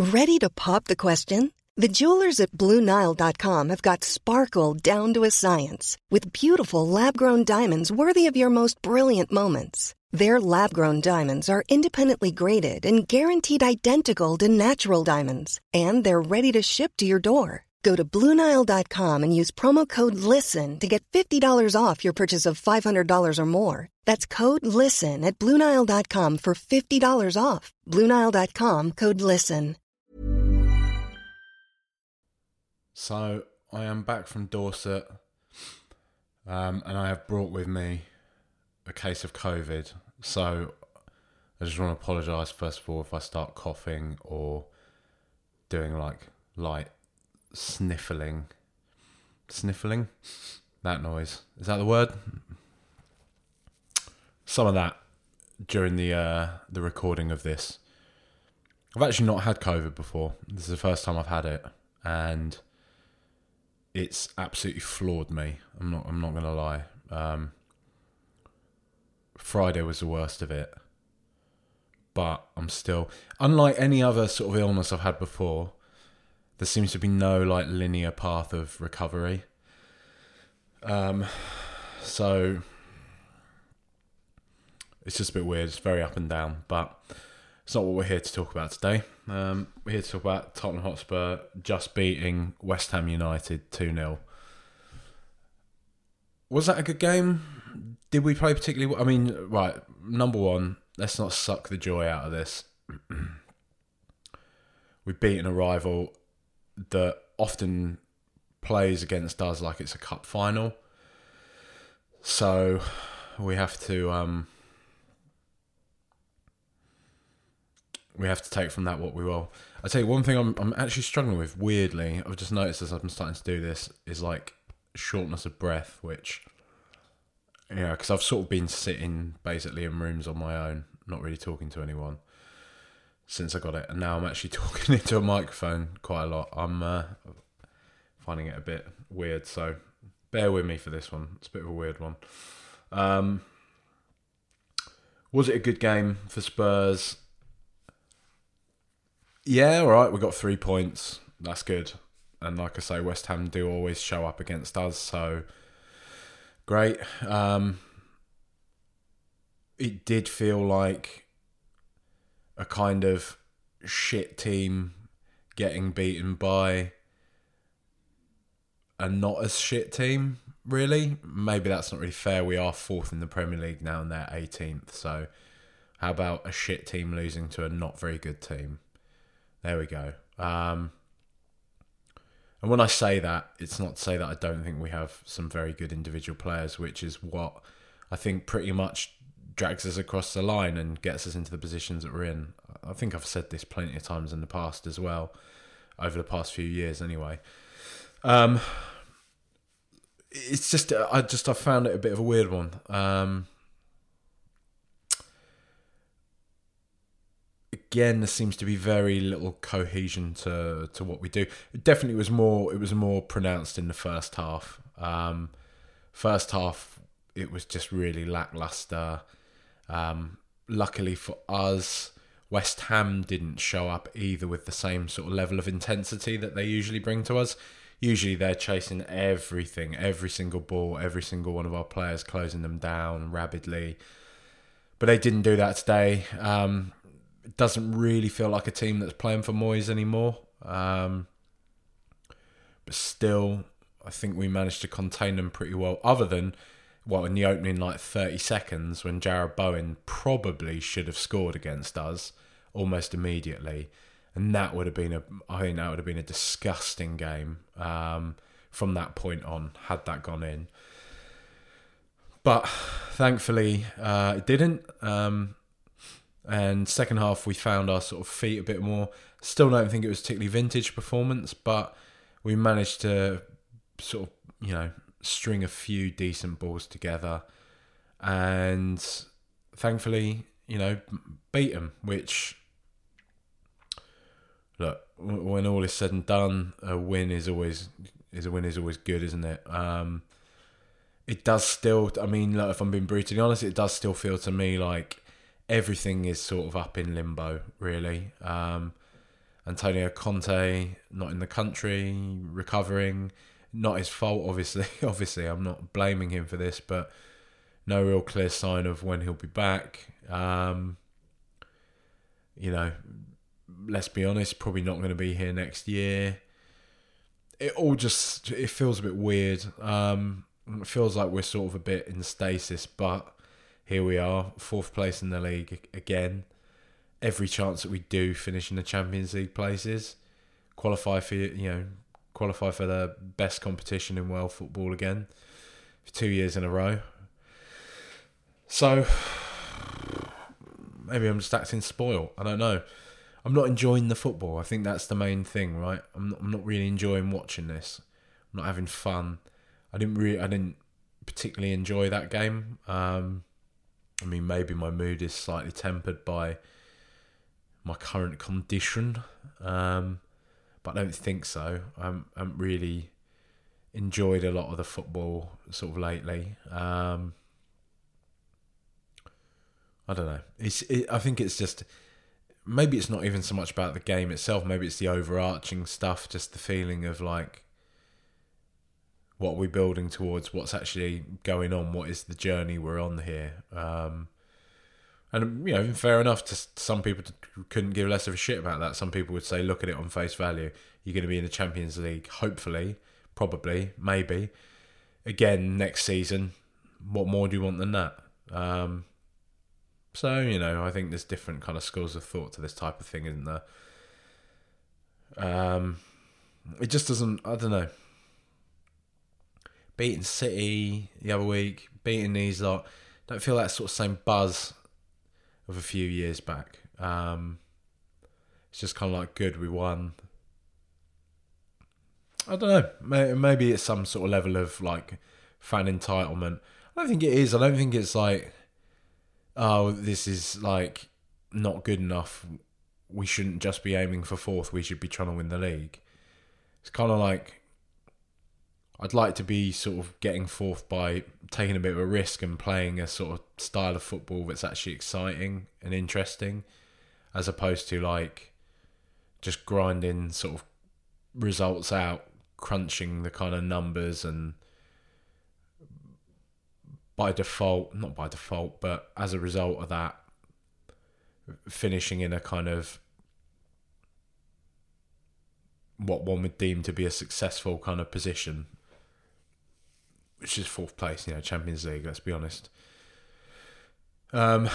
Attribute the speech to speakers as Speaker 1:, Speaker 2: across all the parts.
Speaker 1: Ready to pop the question? The jewelers at BlueNile.com have got sparkle down to a science with beautiful lab-grown diamonds worthy of your most brilliant moments. Their lab-grown diamonds are independently graded and guaranteed identical to natural diamonds, and they're ready to ship to your door. Go to BlueNile.com and use promo code LISTEN to get $50 off your purchase of $500 or more. That's code LISTEN at BlueNile.com for $50 off. BlueNile.com, code LISTEN.
Speaker 2: So, I am back from Dorset, and I have brought with me a case of COVID. So, I just want to apologise first of all if I start coughing or doing like light sniffling, that noise, is that the word? Some of that during the recording of this. I've actually not had COVID before. This is the first time I've had it, and it's absolutely floored me. I'm not gonna lie. Friday was the worst of it, but I'm still, unlike any other sort of illness I've had before, there seems to be no like linear path of recovery. So it's just a bit weird. It's very up and down, but it's not what we're here to talk about today. We're here to talk about Tottenham Hotspur just beating West Ham United 2-0. Was that a good game? Did we play particularly well? I mean, right, number one, let's not suck the joy out of this. We've beaten a rival that often plays against us like it's a cup final. So we have to take from that what we will. I tell you one thing I'm actually struggling with, weirdly, I've just noticed as I'm starting to do this, is like shortness of breath, which, yeah, because I've sort of been sitting basically in rooms on my own, not really talking to anyone since I got it, and now I'm actually talking into a microphone quite a lot. I'm finding it a bit weird, so bear with me for this one. It's a bit of a weird one. Was it a good game for Spurs? Yeah, all right, we got 3 points. That's good. And like I say, West Ham do always show up against us, so great. It did feel like a kind of shit team getting beaten by a not as shit team, really. Maybe that's not really fair. We are 4th in the Premier League now and they're 18th. So how about a shit team losing to a not very good team? There we go. And when I say that, it's not to say that I don't think we have some very good individual players, which is what I think pretty much drags us across the line and gets us into the positions that we're in. I think I've said this plenty of times in the past as well, over the past few years anyway. It's just, I found it a bit of a weird one. Again, there seems to be very little cohesion to what we do. It definitely was more pronounced in the first half. First half, it was just really lackluster. Luckily for us, West Ham didn't show up either with the same sort of level of intensity that they usually bring to us. Usually they're chasing everything, every single ball, every single one of our players, closing them down rapidly. But they didn't do that today. It doesn't really feel like a team that's playing for Moyes anymore. But still, I think we managed to contain them pretty well. Other than, in the opening 30 seconds when Jarrod Bowen probably should have scored against us almost immediately. And that would have been a disgusting game from that point on, had that gone in. But thankfully, it didn't. And second half, we found our sort of feet a bit more. Still don't think it was particularly vintage performance, but we managed to sort of, string a few decent balls together. And thankfully, beat them, which, look, when all is said and done, a win is always good, isn't it? It does still, look, if I'm being brutally honest, it does still feel to me like everything is sort of up in limbo, really. Antonio Conte not in the country, recovering. Not his fault, obviously. Obviously, I'm not blaming him for this, but no real clear sign of when he'll be back. Let's be honest, probably not going to be here next year. It feels a bit weird. It feels like we're sort of a bit in stasis, but here we are, 4th place in the league again. Every chance that we do finish in the Champions League places, qualify for the best competition in world football again for 2 years in a row. So maybe I'm just acting spoiled. I don't know. I'm not enjoying the football. I think that's the main thing, right? I'm not really enjoying watching this. I'm not having fun. I didn't particularly enjoy that game. Maybe my mood is slightly tempered by my current condition, but I don't think so. I haven't really enjoyed a lot of the football sort of lately. I don't know. I think it's just, maybe it's not even so much about the game itself. Maybe it's the overarching stuff, just the feeling of like, what we're building towards, what's actually going on, what is the journey we're on here. And fair enough to some people couldn't give less of a shit about that. Some people would say, look at it on face value. You're going to be in the Champions League, hopefully, probably, maybe. Again, next season, what more do you want than that? I think there's different kind of schools of thought to this type of thing, isn't there? It just doesn't, I don't know. Beating City the other week, beating these lot, don't feel that sort of same buzz of a few years back. It's just kind of like, good, we won. I don't know. Maybe it's some sort of level of like fan entitlement. I don't think it is. I don't think it's like, oh, this is like not good enough. We shouldn't just be aiming for 4th. We should be trying to win the league. It's kind of like, I'd like to be sort of getting 4th by taking a bit of a risk and playing a sort of style of football that's actually exciting and interesting, as opposed to like just grinding sort of results out, crunching the kind of numbers, and not by default, but as a result of that, finishing in a kind of what one would deem to be a successful kind of position, which is 4th place, Champions League, let's be honest. I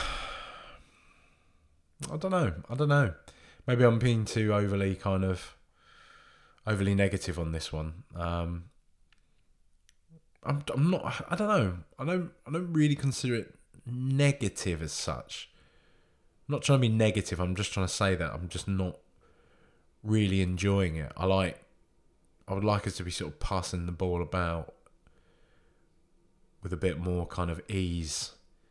Speaker 2: don't know. Maybe I'm being too overly negative on this one. I'm not, I don't know. I don't really consider it negative as such. I'm not trying to be negative. I'm just trying to say that I'm just not really enjoying it. I would like us to be sort of passing the ball about with a bit more kind of ease.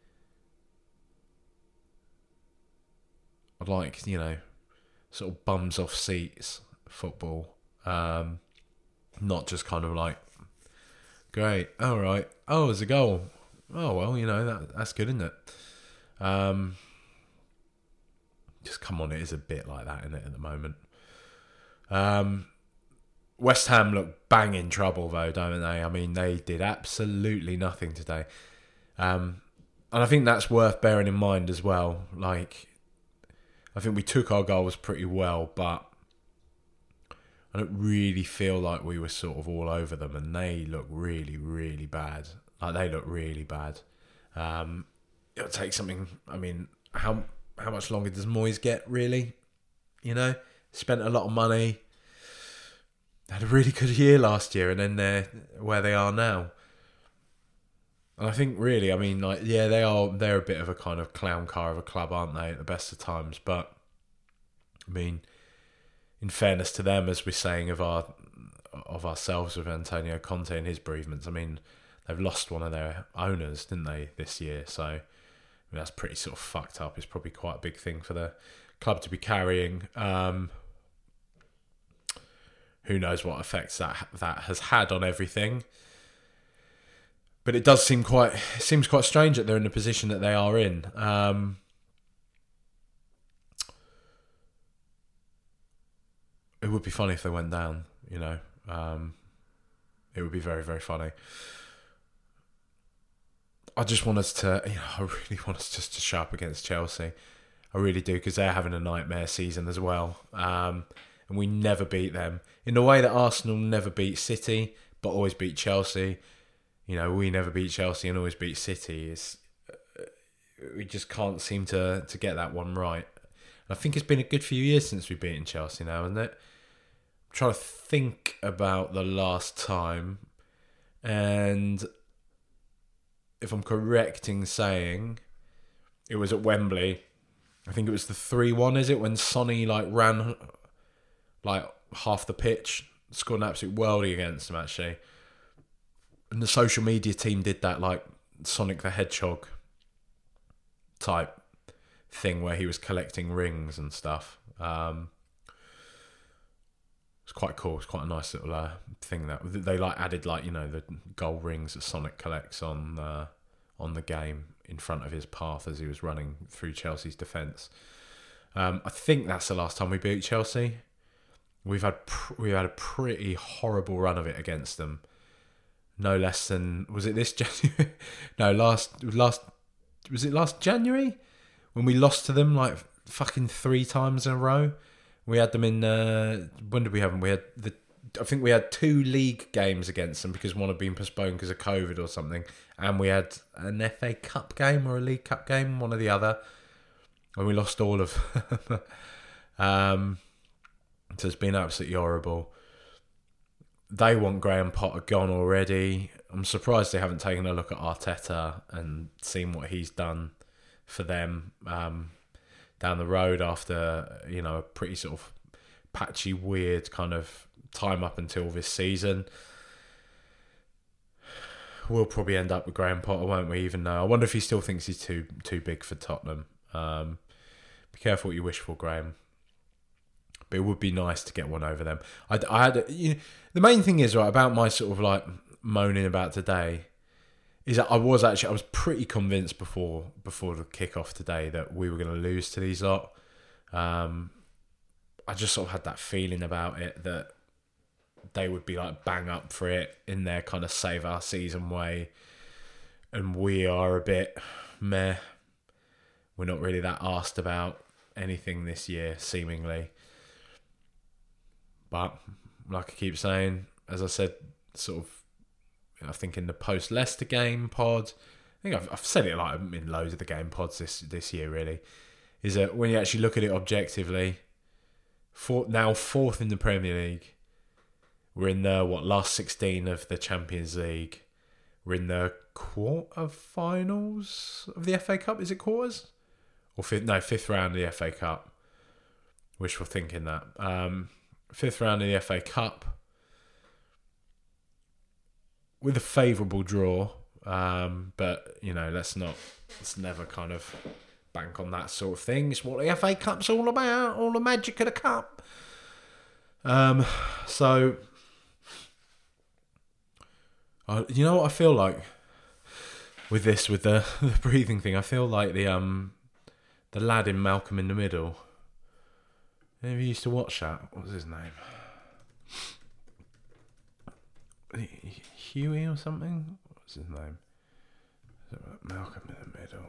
Speaker 2: I'd like, sort of bums off seats football. Not just kind of like, great, all right, oh, there's a goal. Oh, well, that's good, isn't it? Just come on, it is a bit like that, isn't it, at the moment? West Ham look bang in trouble, though, don't they? They did absolutely nothing today. And I think that's worth bearing in mind as well. Like, I think we took our goals pretty well, but I don't really feel like we were sort of all over them, and they look really, really bad. It'll take something. How much longer does Moyes get, really? Spent a lot of money. Had a really good year last year, and then they're where they are now. And I think really, they're a bit of a kind of clown car of a club, aren't they, at the best of times? But in fairness to them, as we're saying of ourselves with Antonio Conte and his bereavements, they've lost one of their owners, didn't they, this year? So that's pretty sort of fucked up. It's probably quite a big thing for the club to be carrying. Who knows what effects that has had on everything? But it seems quite strange that they're in the position that they are in. would be funny if they went down, you know. It would be very, very funny. I just want us to, I really want us just to show up against Chelsea. I really do, because they're having a nightmare season as well. And we never beat them. In the way that Arsenal never beat City, but always beat Chelsea. We never beat Chelsea and always beat City. We just can't seem to get that one right. I think it's been a good few years since we've beaten Chelsea now, isn't it? I'm trying to think about the last time. And if I'm correct in saying, it was at Wembley. I think it was the 3-1, is it? When Sonny ran half the pitch, scored an absolute worldie against them, actually. And the social media team did that Sonic the Hedgehog type thing where he was collecting rings and stuff. It's quite cool. It's quite a nice little thing that they added the gold rings that Sonic collects on the game in front of his path as he was running through Chelsea's defence. I think that's the last time we beat Chelsea. We've had a pretty horrible run of it against them. No less than, was it this January? No, was it last January when we lost to them fucking 3 times in a row? We had them in, when did we have them? I think we had 2 league games against them because one had been postponed because of COVID or something. And we had an FA Cup game or a League Cup game, one or the other. And we lost all of them. So it's been absolutely horrible. They want Graham Potter gone already. I'm surprised they haven't taken a look at Arteta and seen what he's done for them down the road after, a pretty sort of patchy, weird kind of time up until this season. We'll probably end up with Graham Potter, won't we? Even though I wonder if he still thinks he's too big for Tottenham. Be careful what you wish for, Graham. But it would be nice to get one over them. I had the main thing is about my sort of moaning about today is that I was pretty convinced before the kickoff today that we were going to lose to these lot. I just sort of had that feeling about it that they would be bang up for it in their kind of save our season way, and we are a bit meh. We're not really that arsed about anything this year, seemingly. But like I keep saying, as I said, sort of, I think in the post-Leicester game pod, I think I've said it in loads of the game pods this year, really, is that when you actually look at it objectively, now fourth in the Premier League, we're in the last 16 of the Champions League, we're in the quarter-finals of the FA Cup. Is it quarters? Or fifth round of the FA Cup. Wishful thinking that. 5th round of the FA Cup with a favourable draw, but let's never kind of bank on that sort of thing. It's what the FA Cup's all about, all the magic of the cup. So you know what I feel like with the breathing thing? I feel like the lad in Malcolm in the Middle. Have you used to watch that? What was his name? Huey or something? What was his name? Malcolm in the Middle.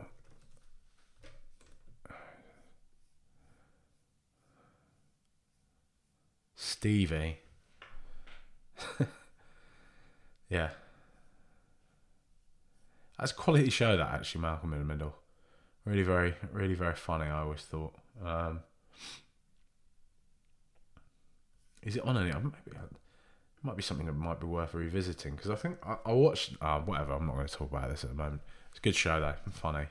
Speaker 2: Stevie. Yeah. That's a quality show, that, actually, Malcolm in the Middle. Really very, really very funny, I always thought. Is it on any? Maybe it might be something that might be worth revisiting, because I think I watched. Whatever. I'm not going to talk about this at the moment. It's a good show though. Funny.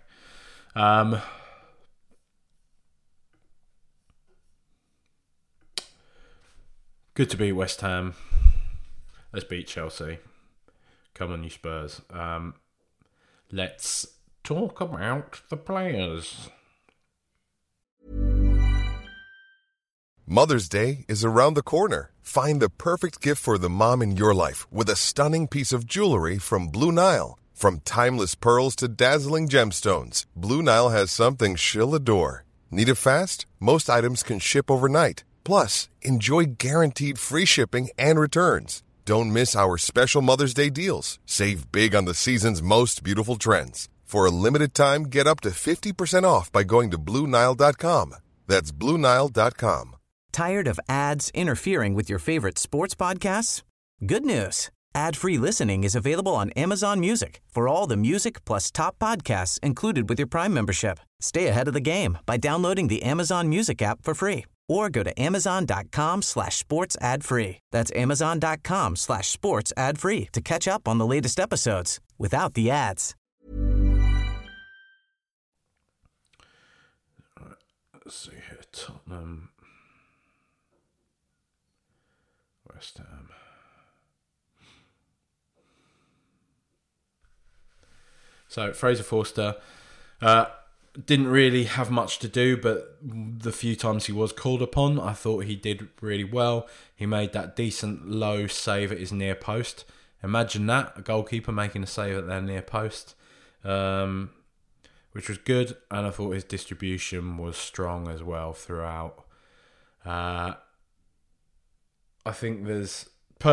Speaker 2: Good to beat West Ham. Let's beat Chelsea. Come on, you Spurs. Let's talk about the players.
Speaker 3: Mother's Day is around the corner. Find the perfect gift for the mom in your life with a stunning piece of jewelry from Blue Nile. From timeless pearls to dazzling gemstones, Blue Nile has something she'll adore. Need it fast? Most items can ship overnight. Plus, enjoy guaranteed free shipping and returns. Don't miss our special Mother's Day deals. Save big on the season's most beautiful trends. For a limited time, get up to 50% off by going to BlueNile.com. That's BlueNile.com.
Speaker 4: Tired of ads interfering with your favorite sports podcasts? Good news. Ad-free listening is available on Amazon Music for all the music plus top podcasts included with your Prime membership. Stay ahead of the game by downloading the Amazon Music app for free or go to amazon.com/sports ad free. That's amazon.com/sports ad free to catch up on the latest episodes without the ads.
Speaker 2: Let's see here. Tottenham. West Ham. So Fraser Forster didn't really have much to do, but the few times he was called upon, I thought he did really well. He made that decent low save at his near post. Imagine that, a goalkeeper making a save at their near post, which was good. And I thought his distribution was strong as well throughout. I think there's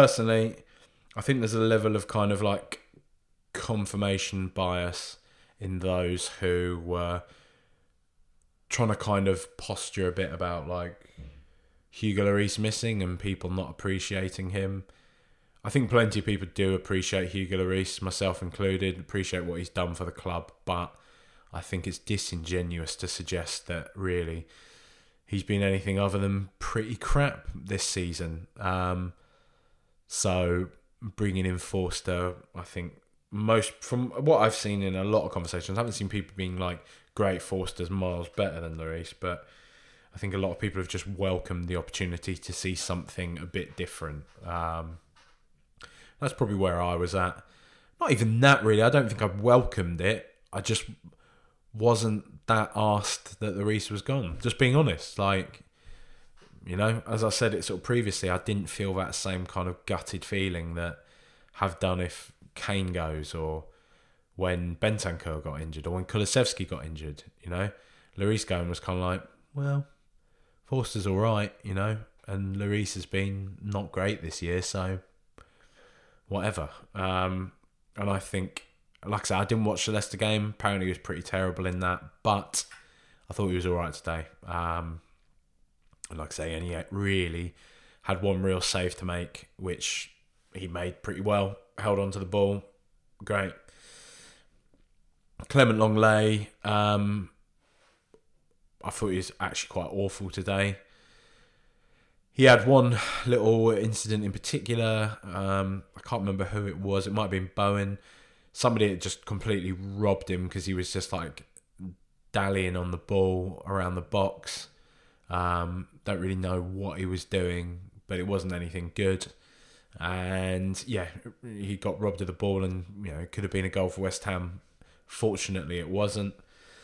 Speaker 2: a level of kind of like confirmation bias in those who were trying to kind of posture a bit about like Hugo Lloris missing and people not appreciating him. I think plenty of people do appreciate Hugo Lloris, myself included, appreciate what he's done for the club, but I think it's disingenuous to suggest that really he's been anything other than pretty crap this season. So bringing in Forster, I think most, from what I've seen in a lot of conversations, I haven't seen people being like, great, Forster's miles better than Lloris, but I think a lot of people have just welcomed the opportunity to see something a bit different. That's probably where I was at. Not even that really, I don't think I welcomed it. I just wasn't that arsed that Lloris was gone. Just being honest, like, you know, as I said it sort of previously, I didn't feel that same kind of gutted feeling that have done if Kane goes, or when Bentancur got injured, or when Kulusevski got injured. You know, Lloris going was kind of like, well, Forster's all right, you know, and Lloris has been not great this year, so whatever. And I think, like I said, I didn't watch the Leicester game. Apparently he was pretty terrible in that, but I thought he was all right today. And like I say, and he really had one real save to make, which he made pretty well. Held on to the ball. Great. Clement Longley, I thought he was actually quite awful today. He had one little incident in particular. I can't remember who it was. It might have been Bowen. Somebody had just completely robbed him because he was just like dallying on the ball around the box. Don't really know what he was doing, but it wasn't anything good. And yeah, he got robbed of the ball, and you know, it could have been a goal for West Ham. Fortunately, it wasn't.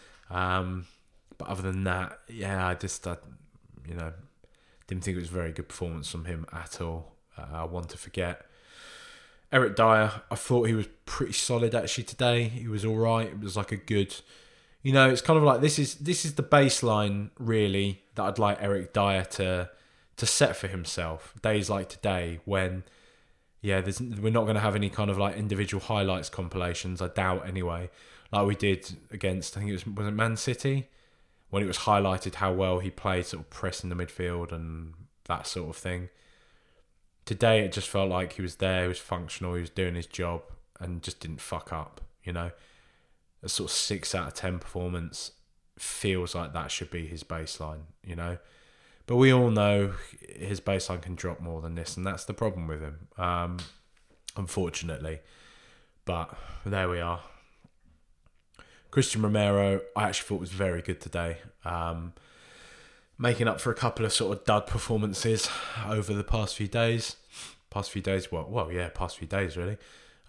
Speaker 2: But other than that, yeah, I you know, didn't think it was a very good performance from him at all. I want to forget. Eric Dyer, I thought he was pretty solid actually today. He was all right. It was like a good, you know, it's kind of like this is the baseline really that I'd like Eric Dyer to set for himself. Days like today when, yeah, we're not going to have any kind of like individual highlights compilations, I doubt anyway, like we did against, I think was it Man City, when it was highlighted how well he played sort of pressing the midfield and that sort of thing. Today it just felt like he was there, he was functional, he was doing his job and just didn't fuck up, you know. A sort of 6 out of 10 performance feels like that should be his baseline, you know. But we all know his baseline can drop more than this, and that's the problem with him, unfortunately. But there we are. Christian Romero, I actually thought was very good today. Making up for a couple of sort of dud performances over the past few days. Past few days really.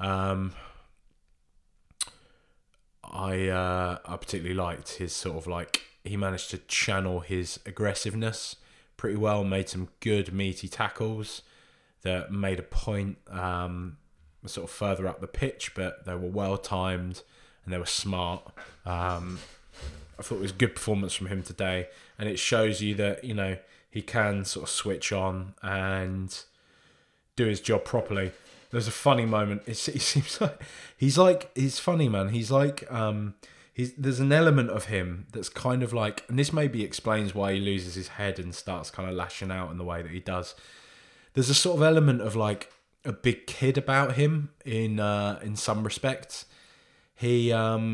Speaker 2: I particularly liked his sort of like, he managed to channel his aggressiveness pretty well, made some good meaty tackles that made a point sort of further up the pitch, but they were well timed and they were smart. I thought it was a good performance from him today, and it shows you that, you know, he can sort of switch on and do his job properly. There's a funny moment. He seems like he's funny, man. He's like there's an element of him that's kind of like, and this maybe explains why he loses his head and starts kind of lashing out in the way that he does. There's a sort of element of like a big kid about him in some respects. He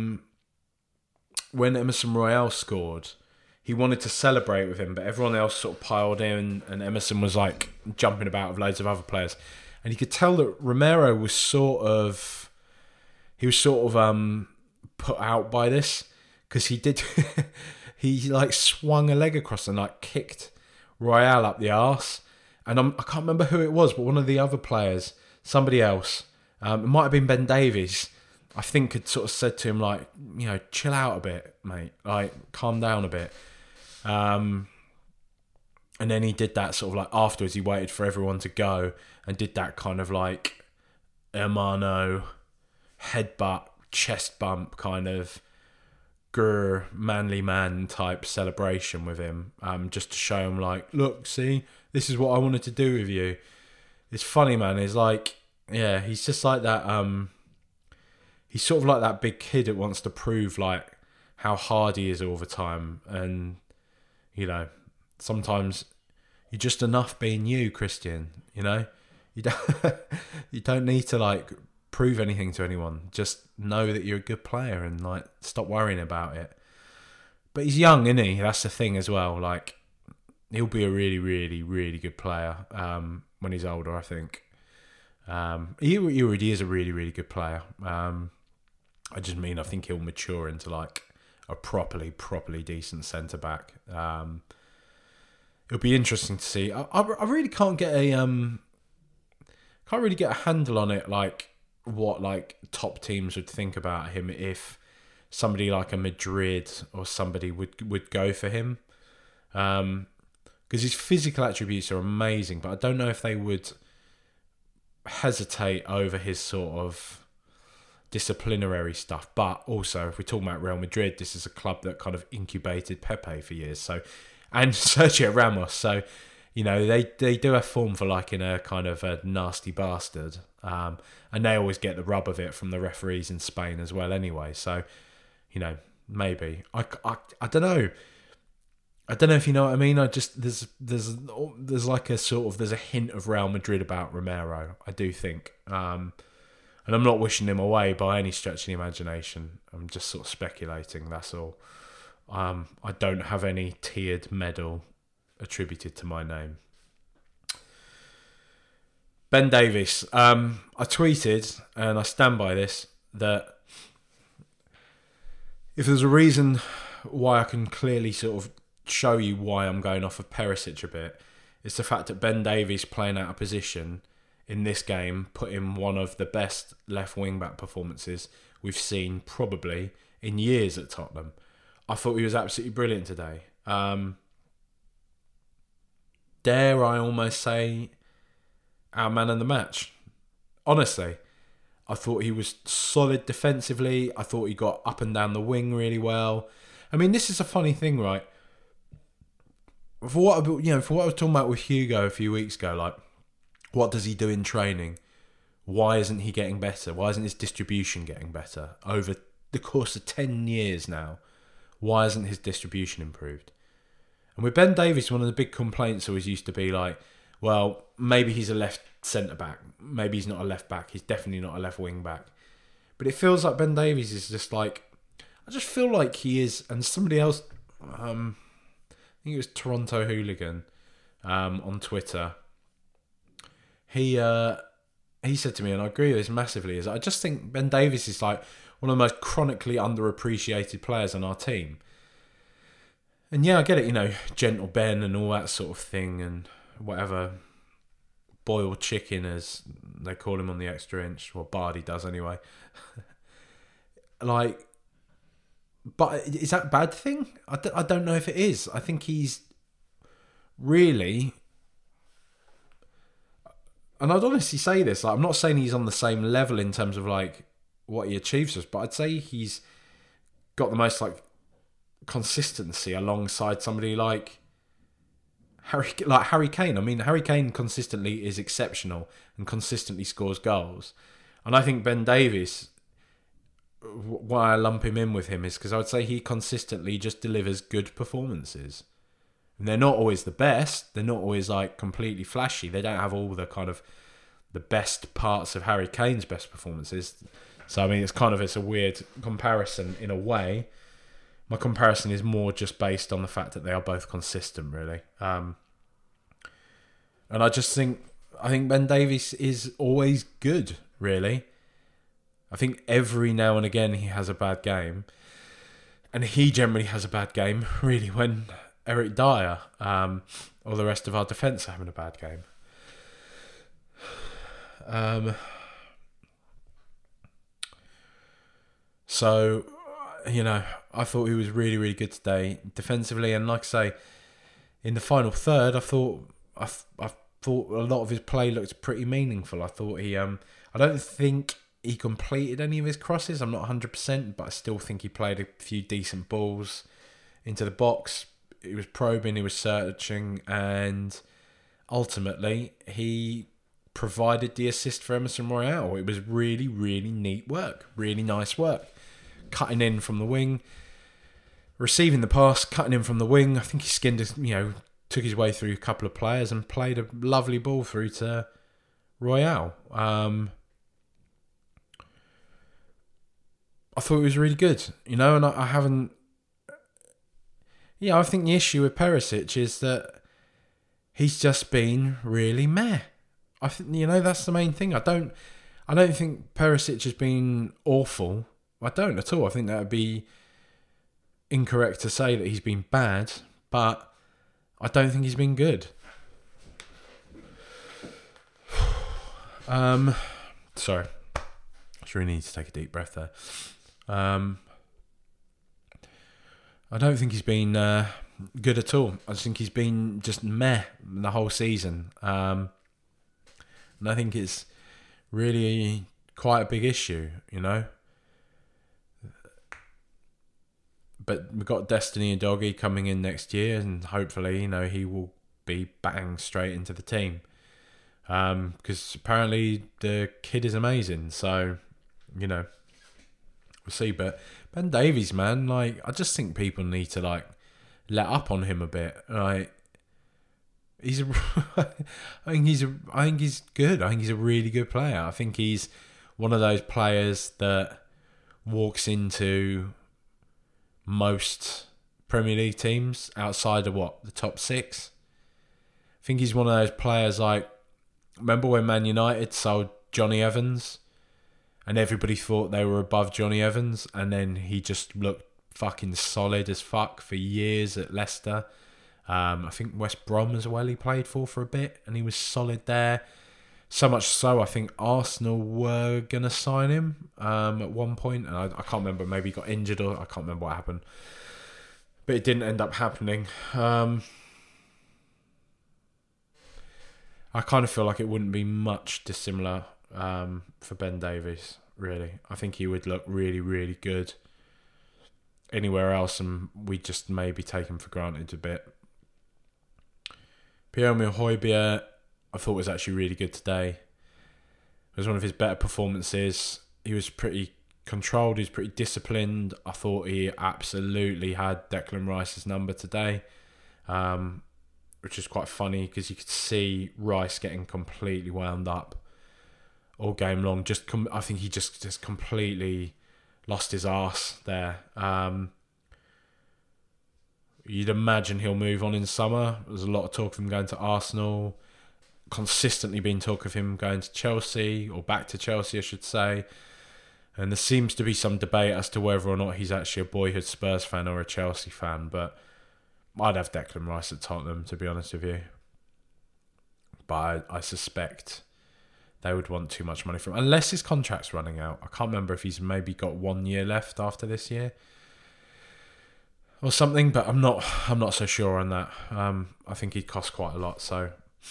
Speaker 2: when Emerson Royale scored, he wanted to celebrate with him, but everyone else sort of piled in, and Emerson was like jumping about with loads of other players, and you could tell that Romero was sort of put out by this, because he like swung a leg across and like kicked Royale up the arse, and I can't remember who it was, but one of the other players, somebody else, it might have been Ben Davies, I think, had sort of said to him like, you know, chill out a bit, mate, like calm down a bit. And then he did that sort of like afterwards, he waited for everyone to go and did that kind of like hermano headbutt, chest bump kind of manly man type celebration with him, just to show him like, look, see, this is what I wanted to do with you. It's funny, man. It's like, yeah, he's just like that. He's sort of like that big kid that wants to prove like how hard he is all the time, and you know, sometimes you're just enough being you, Christian. You know, you don't need to like prove anything to anyone. Just know that you're a good player and like stop worrying about it. But he's young, isn't he? That's the thing as well. Like, he'll be a really, really, really good player when he's older, I think. He already is a really, really good player. I just mean I think he'll mature into like a properly decent centre back. It'll be interesting to see. I really can't get a handle on it, like what like top teams would think about him if somebody like a Madrid or somebody would go for him, because his physical attributes are amazing, but I don't know if they would hesitate over his sort of disciplinary stuff. But also, if we're talking about Real Madrid, this is a club that kind of incubated Pepe for years, so, and Sergio Ramos, so you know, they do have form for liking a kind of a nasty bastard, and they always get the rub of it from the referees in Spain as well anyway, so you know, maybe I don't know. I don't know if you know what I mean. I just there's like a sort of, there's a hint of Real Madrid about Romero, I do think, and I'm not wishing him away by any stretch of the imagination. I'm just sort of speculating, that's all. I don't have any tiered medal attributed to my name. Ben Davies. I tweeted, and I stand by this, that if there's a reason why I can clearly sort of show you why I'm going off of Perisic a bit, it's the fact that Ben Davies playing out of position in this game put in one of the best left wing back performances we've seen probably in years at Tottenham. I thought he was absolutely brilliant today. Dare I almost say our man of the match. Honestly, I thought he was solid defensively. I thought he got up and down the wing really well. I mean, this is a funny thing, right? For what I was talking about with Hugo a few weeks ago, like, what does he do in training? Why isn't he getting better? Why isn't his distribution getting better? Over the course of 10 years now, why hasn't his distribution improved? And with Ben Davies, one of the big complaints always used to be like, well, maybe he's a left centre-back. Maybe he's not a left-back. He's definitely not a left wing-back. But it feels like Ben Davies is just like, I just feel like he is, and somebody else, I think it was Toronto Hooligan on Twitter, he said to me, and I agree with this massively, is I just think Ben Davies is like one of the most chronically underappreciated players on our team. And yeah, I get it, you know, Gentle Ben and all that sort of thing, and whatever, boiled chicken as they call him on the extra inch, well, Bardi does anyway. Like, but is that a bad thing? I don't know if it is. I think he's really, and I'd honestly say this, like, I'm not saying he's on the same level in terms of like what he achieves us, but I'd say he's got the most like consistency alongside somebody like Harry Kane. I mean, Harry Kane consistently is exceptional and consistently scores goals. And I think Ben Davies, why I lump him in with him is because I would say he consistently just delivers good performances. And they're not always the best. They're not always like completely flashy. They don't have all the kind of the best parts of Harry Kane's best performances. So, I mean, it's a weird comparison in a way. My comparison is more just based on the fact that they are both consistent, really. And I think Ben Davies is always good, really. I think every now and again he has a bad game. And he generally has a bad game, really, when Eric Dyer or the rest of our defence are having a bad game. So, I thought he was really, really good today defensively, and like I say, in the final third, I thought a lot of his play looked pretty meaningful. I thought I don't think he completed any of his crosses. I'm not 100%, but I still think he played a few decent balls into the box. He was probing, he was searching, and ultimately he provided the assist for Emerson Royale. It was really, really neat work, really nice work. Cutting in from the wing, receiving the pass, cutting in from the wing. I think he skinned his, took his way through a couple of players and played a lovely ball through to Royale. I thought it was really good, and I haven't. I think the issue with Perisic is that he's just been really meh. I think that's the main thing. I don't think Perisic has been awful. I don't at all. I think that would be incorrect to say that he's been bad, but I don't think he's been good. Sorry. I just really need to take a deep breath there. I don't think he's been good at all. I just think he's been just meh the whole season. And I think it's really quite a big issue, But we've got Destiny and Doggy coming in next year, and hopefully, he will be bang straight into the team. Because apparently the kid is amazing. So, we'll see. But Ben Davies, man, I just think people need to let up on him a bit. I think he's good. I think he's a really good player. I think he's one of those players that walks into most Premier League teams outside of the top 6. I think he's one of those players remember when Man United sold Johnny Evans and everybody thought they were above Johnny Evans, and then he just looked fucking solid as fuck for years at Leicester. I think West Brom as well he played for a bit, and he was solid there. So much so, I think Arsenal were going to sign him at one point. And I can't remember, maybe he got injured or I can't remember what happened. But it didn't end up happening. I kind of feel like it wouldn't be much dissimilar for Ben Davies, really. I think he would look really, really good anywhere else, and we just maybe take him for granted a bit. Pierre-Emile Højbjerg, I thought was actually really good today. It was one of his better performances. He was pretty controlled. He was pretty disciplined. I thought he absolutely had Declan Rice's number today, which is quite funny because you could see Rice getting completely wound up all game long. I think he just completely lost his arse there. You'd imagine he'll move on in summer. There's a lot of talk of him going to Arsenal. Consistently been talk of him going to Chelsea, or back to Chelsea, I should say. And there seems to be some debate as to whether or not he's actually a boyhood Spurs fan or a Chelsea fan. But I'd have Declan Rice at Tottenham, to be honest with you. But I suspect they would want too much money from him, unless his contract's running out. I can't remember if he's maybe got 1 year left after this year or something, but I'm not so sure on that. I think he'd cost quite a lot, so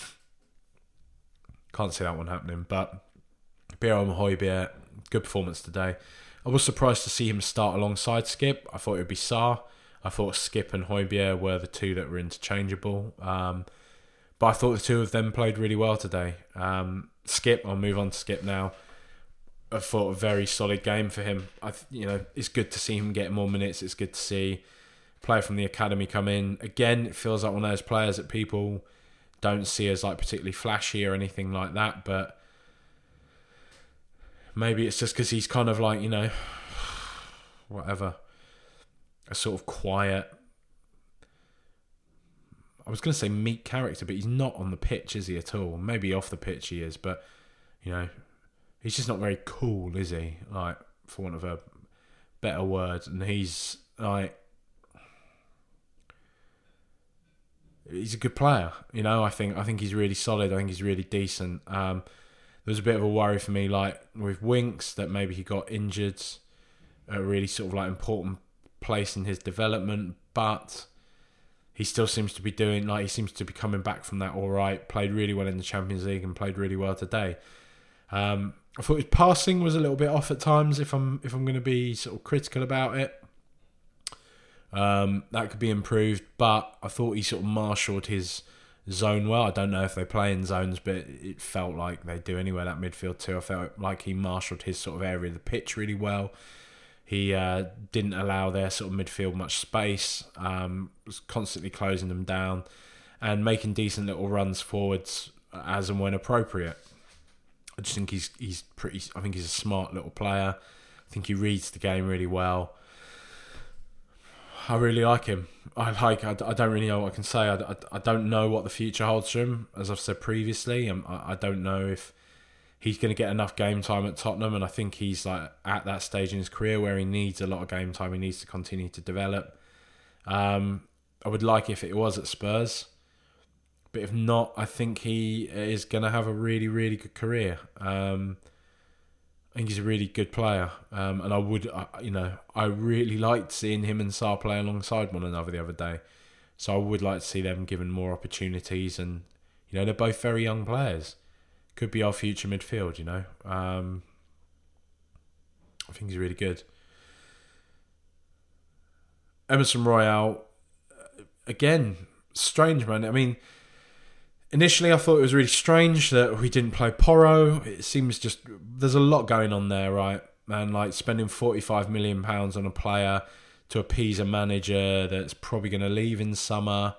Speaker 2: can't see that one happening. But Pierre-Emile Højbjerg, good performance today. I was surprised to see him start alongside Skip. I thought it would be Sarr. I thought Skip and Højbjerg were the two that were interchangeable. But I thought the two of them played really well today. Skipp, I'll move on to Skipp now. I thought a very solid game for him. It's good to see him get more minutes. It's good to see a player from the academy come in. Again, it feels like one of those players that people don't see as like particularly flashy or anything like that, but maybe it's just because he's kind of like, whatever, a sort of quiet, I was going to say meek character, but he's not on the pitch, is he, at all? Maybe off the pitch he is, but, he's just not very cool, is he? Like, for want of a better word. And he's, like, he's a good player, I think he's really solid. I think he's really decent. There was a bit of a worry for me, like, with Winks, that maybe he got injured at a really sort of, like, important place in his development, but he still seems to be doing, like, he seems to be coming back from that all right. Played really well in the Champions League and played really well today. I thought his passing was a little bit off at times, if I'm going to be sort of critical about it. That could be improved, but I thought he sort of marshalled his zone well. I don't know if they play in zones, but it felt like they do anyway, that midfield too. I felt like he marshalled his sort of area of the pitch really well. He didn't allow their sort of midfield much space, was constantly closing them down and making decent little runs forwards as and when appropriate. I just think he's I think he's a smart little player. I think he reads the game really well. I really like him. I don't really know what I can say. I don't know what the future holds for him. As I've said previously, I don't know if he's going to get enough game time at Tottenham, and I think he's like at that stage in his career where he needs a lot of game time. He needs to continue to develop. I would like if it was at Spurs, but if not, I think he is going to have a really, really good career. I think he's a really good player, and I really liked seeing him and Sarr play alongside one another the other day. So I would like to see them given more opportunities, and they're both very young players. Could be our future midfield, I think he's really good. Emerson Royal, again, strange, man. I mean, initially I thought it was really strange that we didn't play Porro. It seems just, there's a lot going on there, right? And like spending £45 million on a player to appease a manager that's probably going to leave in summer.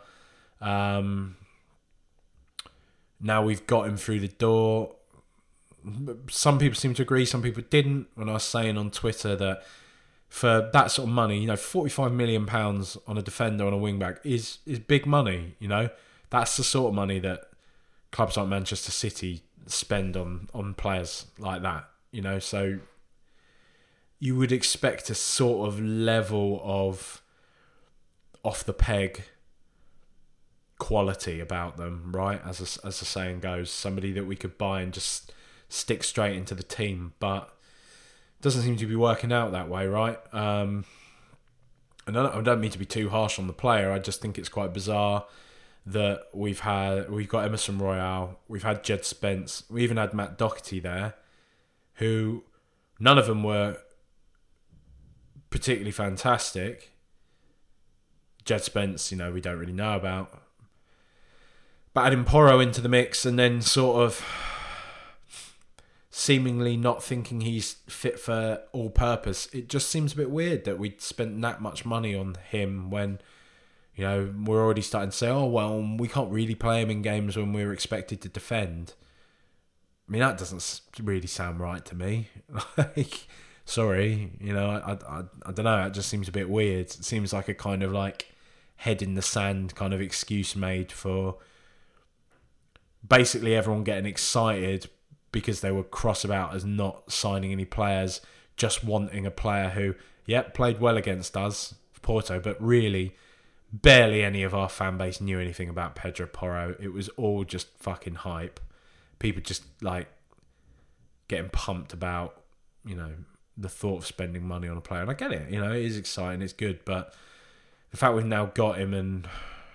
Speaker 2: Now we've got him through the door. Some people seem to agree, some people didn't. When I was saying on Twitter that for that sort of money, £45 million on a defender, on a wing-back is big money, That's the sort of money that clubs like Manchester City spend on players like that, So you would expect a sort of level of off-the-peg quality about them, right? As the saying goes, somebody that we could buy and just stick straight into the team, but it doesn't seem to be working out that way, right? And I don't mean to be too harsh on the player. I just think it's quite bizarre that we've got Emerson Royal, we've had Jed Spence, we even had Matt Doherty there, who none of them were particularly fantastic. Jed Spence, we don't really know about. But adding Porro into the mix and then sort of seemingly not thinking he's fit for all purpose, it just seems a bit weird that we'd spent that much money on him when, we're already starting to say, oh, well, we can't really play him in games when we're expected to defend. I mean, that doesn't really sound right to me. Like, sorry, I don't know, it just seems a bit weird. It seems like a kind of like head in the sand kind of excuse made for basically everyone getting excited because they were cross about us not signing any players, just wanting a player who, played well against us, Porto, but really barely any of our fan base knew anything about Pedro Porro. It was all just fucking hype. People just like getting pumped about, the thought of spending money on a player. And I get it, it is exciting, it's good, but the fact we've now got him, and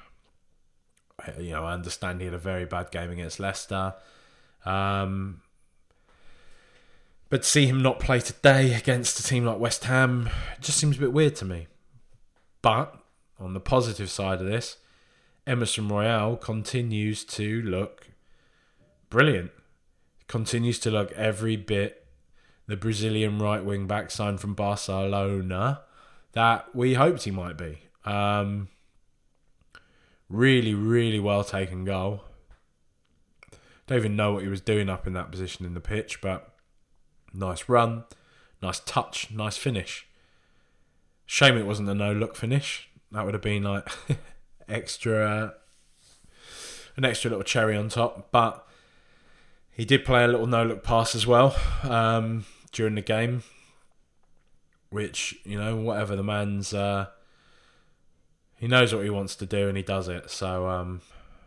Speaker 2: I understand he had a very bad game against Leicester. But to see him not play today against a team like West Ham, it just seems a bit weird to me. But on the positive side of this, Emerson Royale continues to look brilliant. Continues to look every bit the Brazilian right wing back signed from Barcelona that we hoped he might be. Really, really well taken goal. Don't even know what he was doing up in that position in the pitch, but nice run, nice touch, nice finish. Shame it wasn't a no-look finish. That would have been like an extra little cherry on top. But he did play a little no-look pass as well during the game, which, whatever the man's... he knows what he wants to do and he does it. So,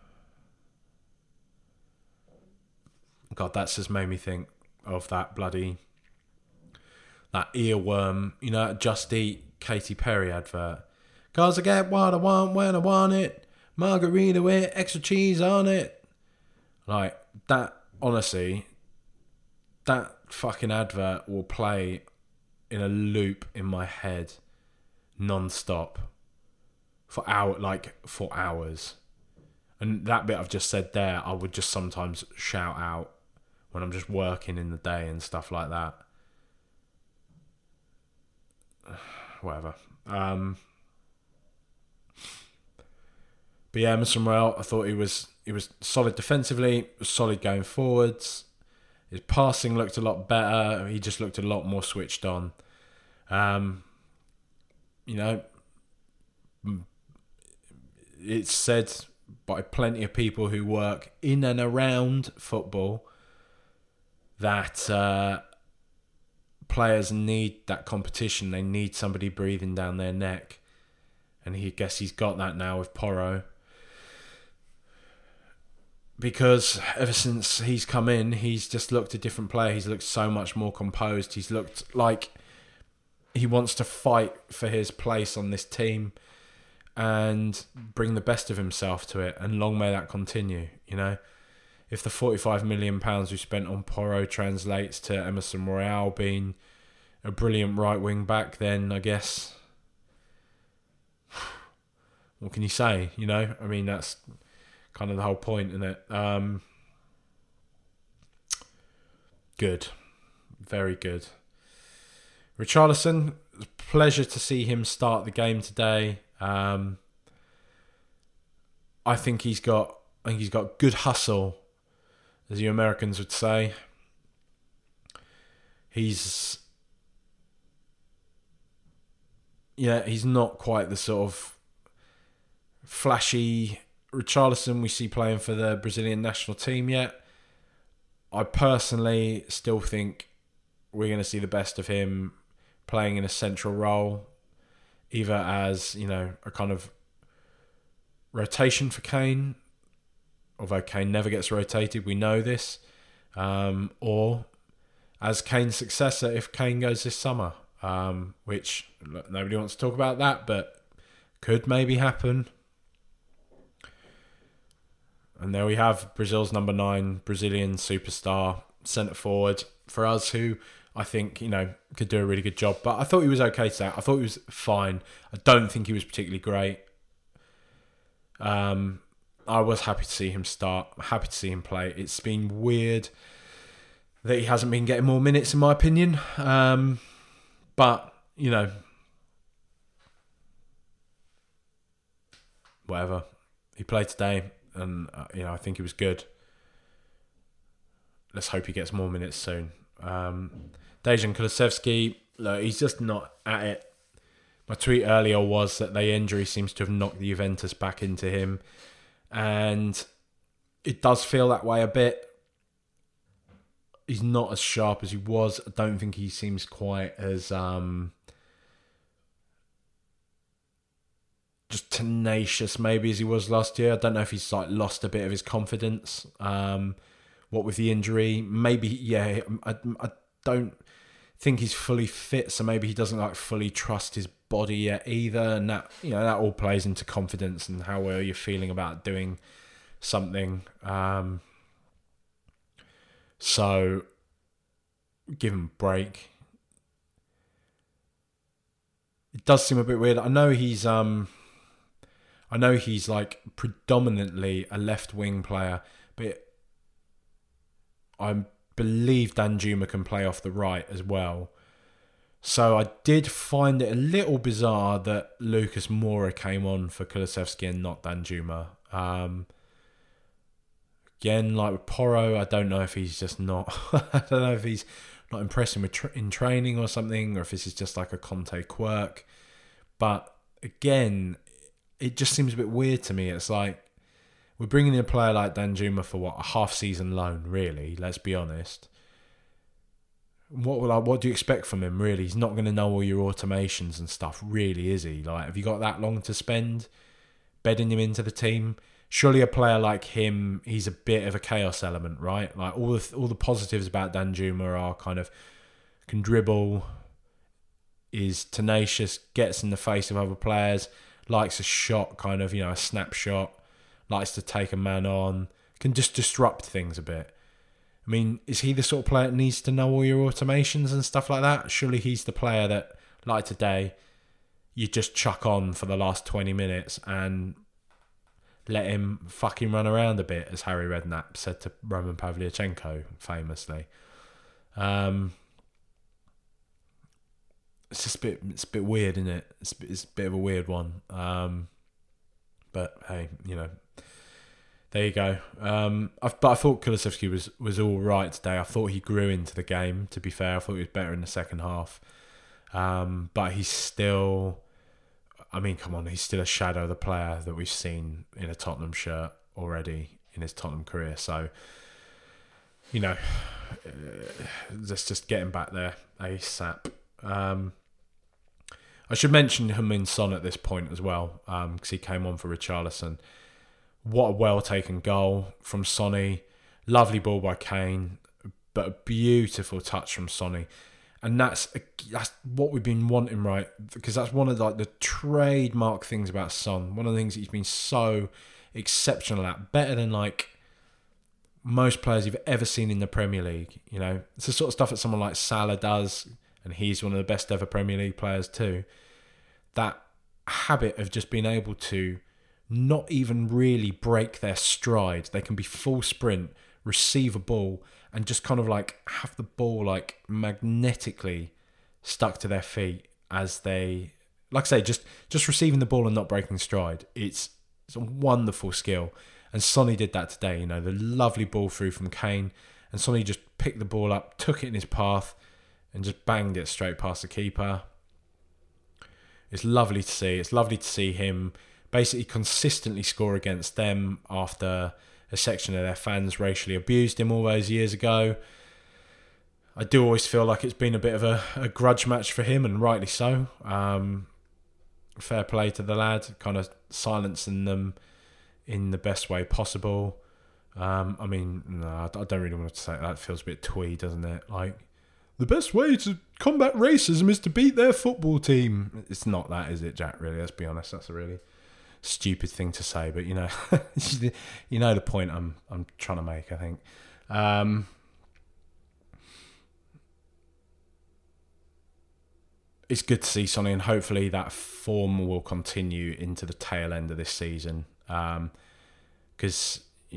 Speaker 2: God, that's just made me think of that earworm, Just Eat Katy Perry advert. 'Cause I get what I want when I want it. Margarita with extra cheese on it. Like, that, honestly, that fucking advert will play in a loop in my head non-stop for hours. And that bit I've just said there, I would just sometimes shout out when I'm just working in the day and stuff like that. Whatever. But yeah, Emerson Royale, I thought he was solid defensively, solid going forwards. His passing looked a lot better. He just looked a lot more switched on. It's said by plenty of people who work in and around football that players need that competition. They need somebody breathing down their neck. And I guess he's got that now with Porro. Because ever since he's come in, he's just looked a different player. He's looked so much more composed. He's looked like he wants to fight for his place on this team and bring the best of himself to it. And long may that continue, If the £45 million we spent on Porro translates to Emerson Royale being a brilliant right wing back, then I guess... what can you say, I mean, that's kind of the whole point, isn't it? Good. Very good. Richarlison, pleasure to see him start the game today. I think he's got good hustle, as you Americans would say. He's not quite the sort of flashy Richarlison we see playing for the Brazilian national team yet. I personally still think we're going to see the best of him playing in a central role, either as, a kind of rotation for Kane, although Kane never gets rotated, we know this, or as Kane's successor if Kane goes this summer, which nobody wants to talk about that, but could maybe happen. And there we have Brazil's number 9 Brazilian superstar centre forward for us, who I think, could do a really good job. But I thought he was okay today. I thought he was fine. I don't think he was particularly great. I was happy to see him start, happy to see him play. It's been weird that he hasn't been getting more minutes, in my opinion. But, whatever. He played today. And, I think he was good. Let's hope he gets more minutes soon. Dejan Kulusevski, look, he's just not at it. My tweet earlier was that the injury seems to have knocked the Juventus back into him. And it does feel that way a bit. He's not as sharp as he was. I don't think he seems quite as... just tenacious maybe as he was last year. I don't know if he's lost a bit of his confidence. What with the injury, maybe I don't think he's fully fit, so maybe he doesn't fully trust his body yet either, and that that all plays into confidence and how well you're feeling about doing something. So give him a break. It does seem a bit weird. I know he's I know he's like predominantly a left wing player, but I believe Danjuma can play off the right as well. So I did find it a little bizarre that Lucas Moura came on for Kulusevski and not Danjuma. Again, like with Porro, I don't know if he's just not... I don't know if he's not impressing in training or something, or if this is just like a Conte quirk. But again, it just seems a bit weird to me. It's like, we're bringing in a player like Danjuma for what, a half-season loan, really, let's be honest. What do you expect from him, really? He's not going to know all your automations and stuff, really, is he? Like, have you got that long to spend bedding him into the team? Surely a player like him, he's a bit of a chaos element, right? Like, all the positives about Danjuma are kind of can dribble, is tenacious, gets in the face of other players, likes a shot, kind of, a snapshot, likes to take a man on, can just disrupt things a bit. I mean, is he the sort of player that needs to know all your automations and stuff like that? Surely he's the player that, like today, you just chuck on for the last 20 minutes and let him fucking run around a bit, as Harry Redknapp said to Roman Pavlyuchenko, famously. It's a bit weird, isn't it? It's a bit of a weird one. But hey, there you go. But I thought Kulusevski was all right today. I thought he grew into the game, to be fair. I thought he was better in the second half. But he's still... I mean, come on, he's still a shadow of the player that we've seen in a Tottenham shirt already in his Tottenham career. So, let's just get him back there ASAP. I should mention Heung-min Son at this point as well, because he came on for Richarlison. What a well-taken goal from Sonny. Lovely ball by Kane, but a beautiful touch from Sonny. And that's what we've been wanting, right? Because that's one of the trademark things about Son. One of the things that he's been so exceptional at. Better than most players you've ever seen in the Premier League. It's the sort of stuff that someone like Salah does, and he's one of the best ever Premier League players too. That habit of just being able to not even really break their stride. They can be full sprint, receive a ball, and just kind of have the ball magnetically stuck to their feet as they, like I say, just receiving the ball and not breaking stride. It's a wonderful skill. And Sonny did that today, the lovely ball through from Kane. And Sonny just picked the ball up, took it in his path, and just banged it straight past the keeper. It's lovely to see. It's lovely to see him basically consistently score against them after a section of their fans racially abused him all those years ago. I do always feel like it's been a bit of a grudge match for him, and rightly so. Fair play to the lad, kind of silencing them in the best way possible. I mean, no, I don't really want to say that. It feels a bit twee, doesn't it? The best way to combat racism is to beat their football team. It's not that, is it, Jack, really? Let's be honest. That's a really stupid thing to say, but the point I'm trying to make, I think. It's good to see Sonny, and hopefully that form will continue into the tail end of this season, because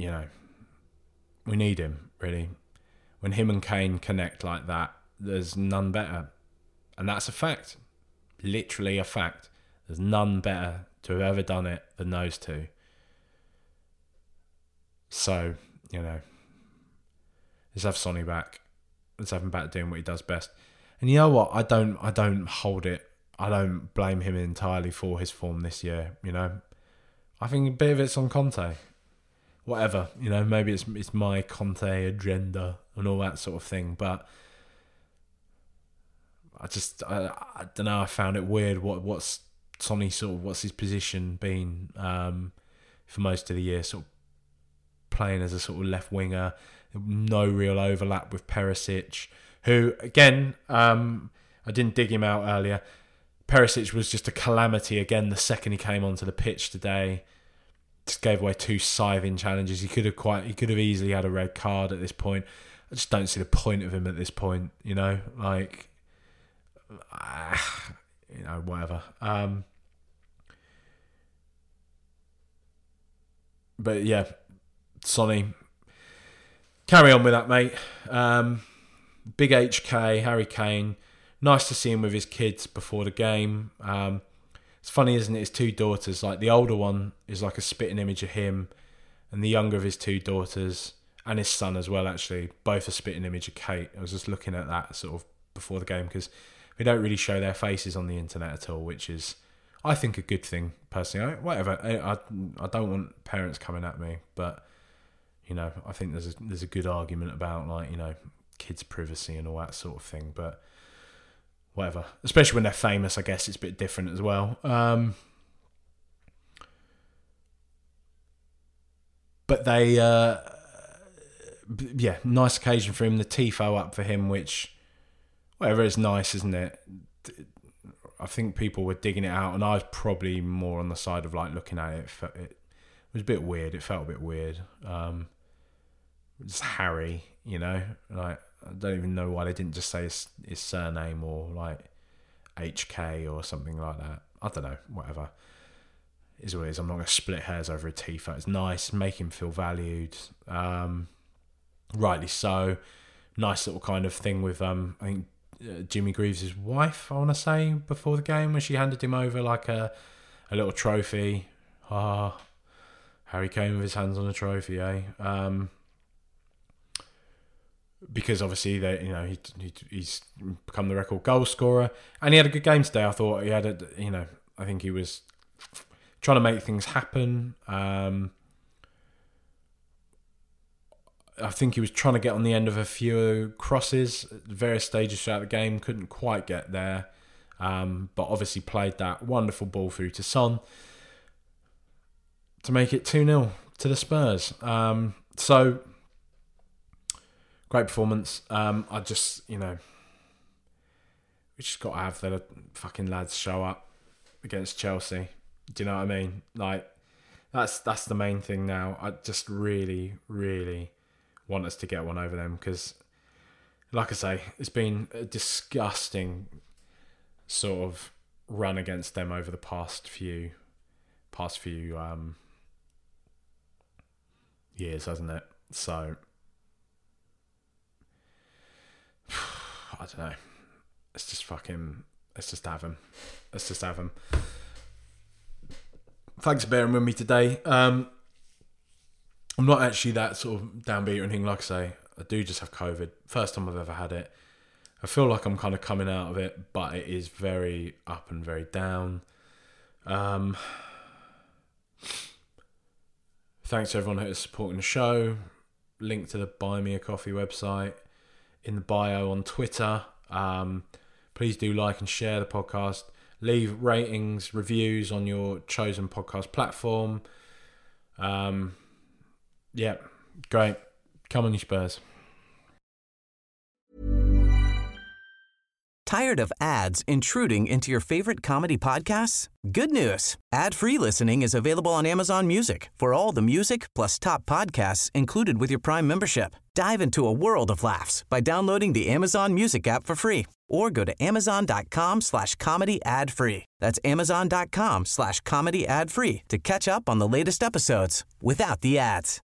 Speaker 2: we need him, really. When him and Kane connect like that, there's none better, and that's a fact, literally a fact. There's none better to have ever done it than those two. So, let's have Sonny back. Let's have him back doing what he does best. And you know what? I don't hold it. I don't blame him entirely for his form this year. I think a bit of it's on Conte. Whatever, maybe it's my Conte agenda and all that sort of thing. But I don't know. I found it weird. What's Sonny what's his position been for most of the year? Sort of playing as a sort of left winger, no real overlap with Perisic, who again I didn't dig him out earlier. Perisic was just a calamity again the second he came onto the pitch today. Just gave away 2 scything challenges. He could have easily had a red card at this point. I just don't see the point of him at this point. Whatever. But yeah, Sonny, carry on with that, mate. Big HK, Harry Kane. Nice to see him with his kids before the game. It's funny, isn't it? His two daughters, like the older one is like a spitting image of him, and the younger of his two daughters, and his son as well, actually, both a spitting image of Kate. I was just looking at that sort of before the game, because we don't really show their faces on the internet at all, which is, I think, a good thing, personally. Whatever, I don't want parents coming at me, but, you know, I think there's a good argument about, like, you know, kids' privacy and all that sort of thing, but whatever. Especially when they're famous, I guess it's a bit different as well. But they, yeah, nice occasion for him. The tifo up for him, which, whatever, is nice, isn't it? I think people were digging it out, and I was probably more on the side of like looking at it. It was a bit weird. It felt a bit weird. It's Harry, you know, like, I don't even know why they didn't just say his surname or like HK or something like that. I don't know, whatever. It is what it is. I'm not going to split hairs over a tifo. It's nice, make him feel valued. Rightly so. Nice little kind of thing with, I think, Jimmy Greaves' wife, I want to say, before the game, when she handed him over like a little trophy. Harry Kane with his hands on a trophy, eh? Because obviously he's become the record goal scorer, and he had a good game today. I thought he had I think he was trying to make things happen. I think he was trying to get on the end of a few crosses at various stages throughout the game. Couldn't quite get there, but obviously played that wonderful ball through to Son to make it 2-0 to the Spurs. So great performance. I just, we just got to have the fucking lads show up against Chelsea. Do you know what I mean? Like, that's the main thing now. I just really, really want us to get one over them, because, like I say, it's been a disgusting sort of run against them over the past few years, hasn't it? So I don't know. Let's just have him. Let's just have him. Thanks for bearing with me today. I'm not actually that sort of downbeat or anything. Like I say, I do just have COVID. First time I've ever had it. I feel like I'm kind of coming out of it, but it is very up and very down. Thanks to everyone who is supporting the show. Link to the Buy Me a Coffee website in the bio on Twitter. Please do like and share the podcast. Leave ratings, reviews on your chosen podcast platform. Yeah, great. Come on, you Spurs.
Speaker 4: Tired of ads intruding into your favorite comedy podcasts? Good news. Ad-free listening is available on Amazon Music for all the music plus top podcasts included with your Prime membership. Dive into a world of laughs by downloading the Amazon Music app for free, or go to amazon.com/comedy ad-free. That's amazon.com/comedy ad-free to catch up on the latest episodes without the ads.